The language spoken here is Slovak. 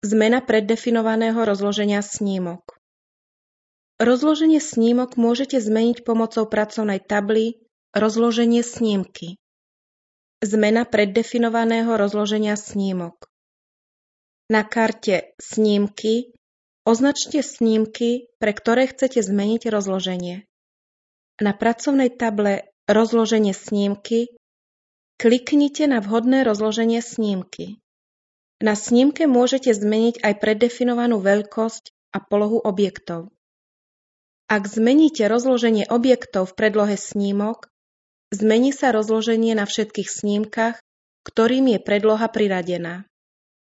Zmena preddefinovaného rozloženia snímok. Rozloženie snímok môžete zmeniť pomocou pracovnej tably Rozloženie snímky. Zmena preddefinovaného rozloženia snímok. Na karte Snímky označte snímky, pre ktoré chcete zmeniť rozloženie. Na pracovnej table Rozloženie snímky kliknite na vhodné rozloženie snímky. Na snímke môžete zmeniť aj preddefinovanú veľkosť a polohu objektov. Ak zmeníte rozloženie objektov v predlohe snímok, zmení sa rozloženie na všetkých snímkach, ktorým je predloha priradená.